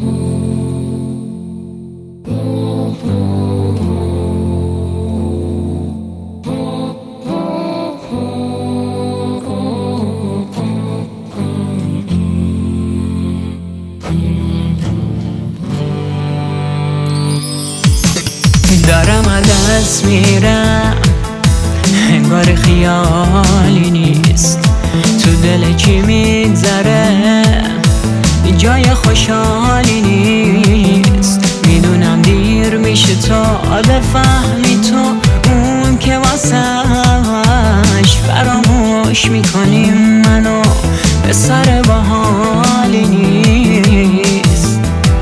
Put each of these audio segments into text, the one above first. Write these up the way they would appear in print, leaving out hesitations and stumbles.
دارم از دست میرم، انگار خیالی نیست. تو دل کی میگذره جای خوشحالی نیست. میدونم دیر میشه تا بفهمی تو اون که واسش فراموش میکنیم منو به سر باحالی نیست.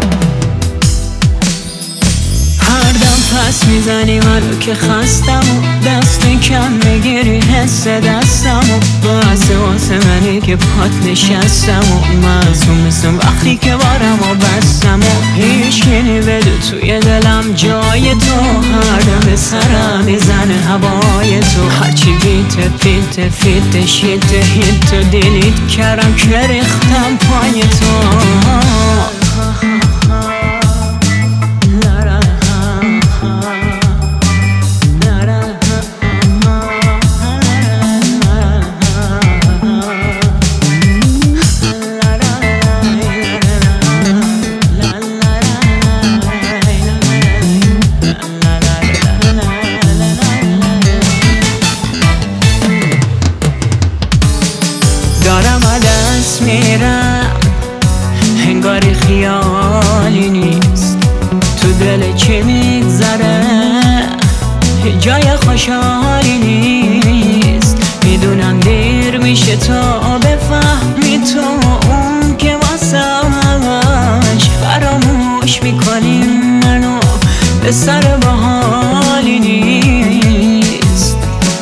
هر دم پس میزنی منو که خستم و دست کم میگیری حس دستم و باعث واسه منی که پات نشستم و معصوم وقتی که بارم و بستم و هیچکی بدو توی دلم جای تو. هر دم سرم میزنه هوای تو، هرچی بیت فیت شیت هیت و دیلیت کردم که ریختم پای تو. دارم از دست میرم، انگار خیالی نیست. تو دل چی میگذره جای خوشحالی نیست. میدونم دیر میشه تا بفهمی تو اون که واسش فراموش میکنی منو به سر باحالی نیست.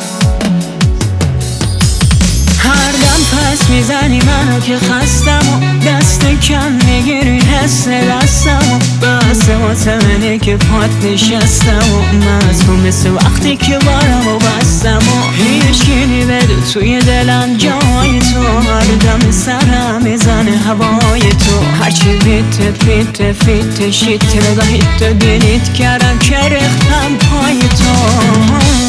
هر دم پس میزنی منو که خستم و دست کم میگیری حس دستم و بس واسه منی که پات نشستم و معصوم وقتی که بارم و بستم و هیچکی بدو توی دلم جای تو. هر دم سرم میزنه هوای تو، هرچی بیت فیت شیت نگاهیت و دیلیت کردم که ریختم پای تو.